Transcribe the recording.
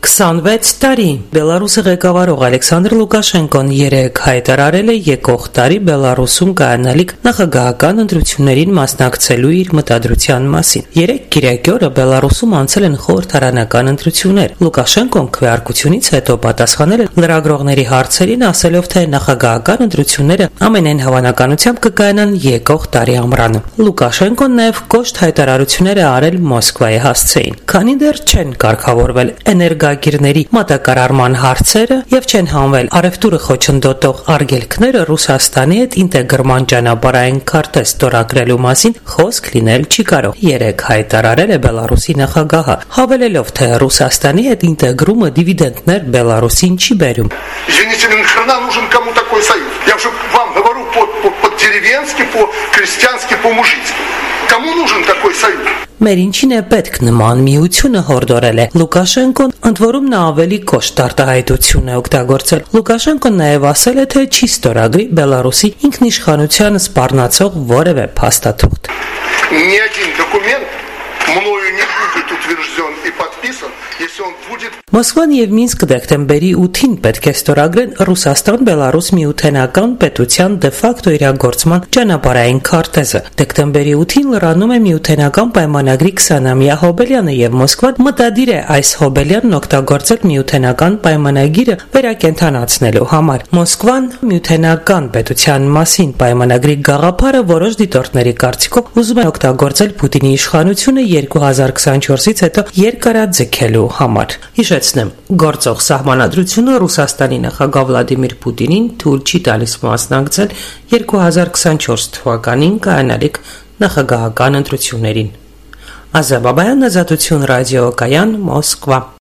26 տարի Բելարուսի ղեկավարող Ալեքսանդր Լուկաշենկոն երեկ հայտարարել է եկող տարի Բելարուսում կայանալիք նախագահական ընտրություններին մասնակցելու իր մտադրության մասին։ Երեկ կիրակի օրը Բելարուսում անցել են խորհրդարանական ընտրություններ։ Լուկաշենկոն քվեարկությունից հետո պատասխանել է լրագրողների հարցերին, ասելով, թե նախագահական ընտրությունները ամենայն հավանականությամբ կկայանան եկող տարի ամռանը։ Լուկաշենկոն նաև կոշտ հայտարարություններ է արել Մոսկվայի հասցեին, քանի դեռ չեն կարգավորվել էներգագիրների մատակարարման հարցերը եւ չեն հանվել առևտուրը խոչընդոտող արգելքները Ռուսաստանի հետ ինտեգրման ճանապարհային քարտեզ ստորագրելու մասին խոսք լինել չի կարող։ Երեկ հայտարարել է Բելարուսի նախագահը, հավելելով, թե Ռուսաստանի հետ ինտեգրումը դիվիդենդներ Բելարուսին չի բերում։ Извините, нахрена нужен кому такой союз? Я уже вам говорю по-деревенски, по-крестьянски, по-мужицки. Кому нужен такой союз? Մեր ինչին է պետք նման միությունը հորդորել է Լուկաշենկոն, ընդ որում նա ավելի կոշտ արտահայտություն է օգտագործել։ Լուկաշենկոն նաև ասել է, թե չի ստորագրի Բելարուսի ինքնիշխանությանը սպառնացող որևէ փաստաթուղթ։ Ни один документ мною не будет утвержден и подписан, если он будет... Մոսկվան եւ Մինսկ դեկտեմբերի 8-ին պետք է ստորագրեն Ռուսաստան-Բելարուս միութենական պետության դե ֆակտո իրագործման ճանապարհային քարտեզը։ Դեկտեմբերի 8-ին լրանում է միութենական պայմանագրի 20-ամյա հոբելյանը եւ Մոսկվան մտադիր է այս հոբելյանն օգտագործել միութենական պայմանագիրը վերակենդանացնելու համար։ Մոսկվան միութենական պետության մասին պայմանագրի գաղափարը որոշ դիտորդների կարծիքով ուզում է օգտագործել Պուտինի իշխանությունը 2024-ից հետո երկարաձգելու համար։ Հիշեցնեմ, գործող սահմանադրությունը Ռուսաստանի նախագահ Վլադիմիր Պուտինին թույլ չի տալիս մասնակցել 2024 թվականին կայանալիք նախագահական ընտրություններին։ Ազատություն ռադիոկայան Մոսկվա։